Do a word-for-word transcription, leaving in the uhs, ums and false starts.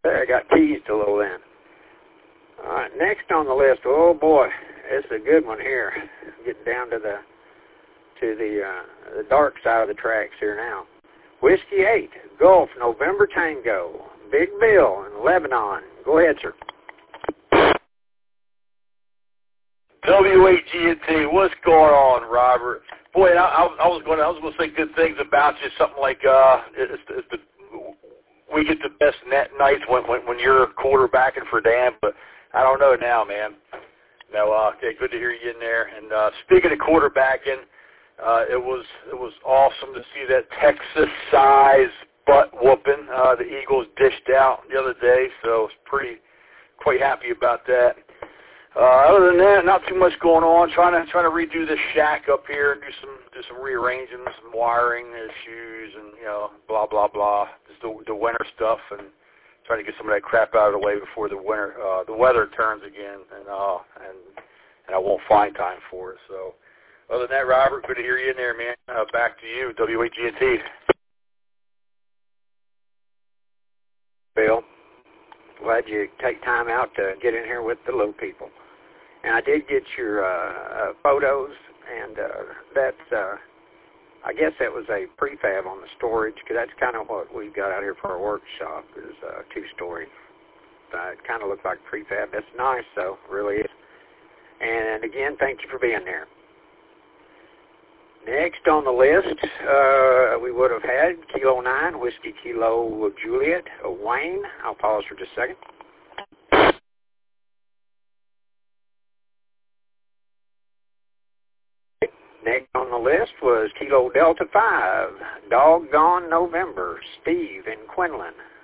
There, I got teased a little then. All right, next on the list, oh boy, it's a good one here. Getting down to the to the uh, the dark side of the tracks here now. Whiskey eight, Gulf, November Tango, Big Bill in Lebanon. Go ahead, sir. W A G N T, what's going on, Robert? Boy, I, I, I was going to I was going to say good things about you. Something like uh, it's, it's the, we get the best net nights when when when you're quarterbacking for Dan, but I don't know now, man. No, uh, okay, good to hear you in there. And uh, speaking of quarterbacking, uh, it was it was awesome to see that Texas size butt whooping uh, the Eagles dished out the other day. So I was pretty quite happy about that. Uh, other than that, not too much going on. Trying to trying to redo this shack up here, and do some do some rearranging, some wiring issues, and you know, blah blah blah. Just the, the winter stuff, and trying to get some of that crap out of the way before the winter uh, the weather turns again, and uh and and I won't find time for it. So, other than that, Robert, good to hear you in there, man. Uh, back to you, W A G N T. Bill, glad you take time out to get in here with the little people. And I did get your uh, uh, photos, and uh, that's, uh, I guess that was a prefab on the storage, because that's kind of what we've got out here for our workshop, is uh, two-story. Uh, it kind of looks like prefab. That's nice, though, really is. And again, thank you for being there. Next on the list, uh, we would have had Kilo nine, Whiskey Kilo Juliet, Wayne. I'll pause for just a second. Next on the list was Kilo Delta five, Doggone November, Steve in Quinlan.